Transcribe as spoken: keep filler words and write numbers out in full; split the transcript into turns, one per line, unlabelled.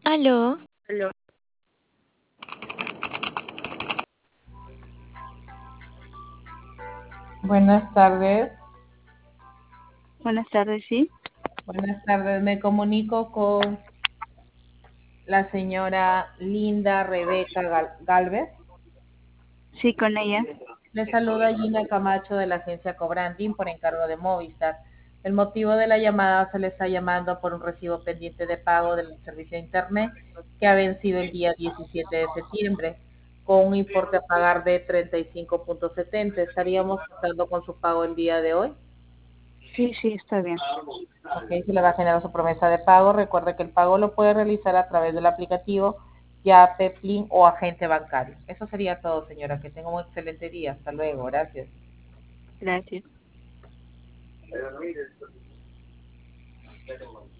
Aló,
Aló.
Buenas tardes.
Buenas tardes, sí.
Buenas tardes. Me comunico con la señora Linda Rebeca Gal- Galvez.
Sí, con ella.
Le saluda Gina Camacho de la agencia Cobranding por encargo de Movistar. El motivo de la llamada se le está llamando por un recibo pendiente de pago del servicio de Internet que ha vencido el día diecisiete de septiembre con un importe a pagar de treinta y cinco punto setenta. ¿Estaríamos contando con su pago el día de hoy?
Sí, sí, está bien.
Ok, se le va a generar su promesa de pago. Recuerde que el pago lo puede realizar a través del aplicativo Yape, Plin o agente bancario. Eso sería todo, señora. Que tenga un excelente día. Hasta luego. Gracias.
Gracias.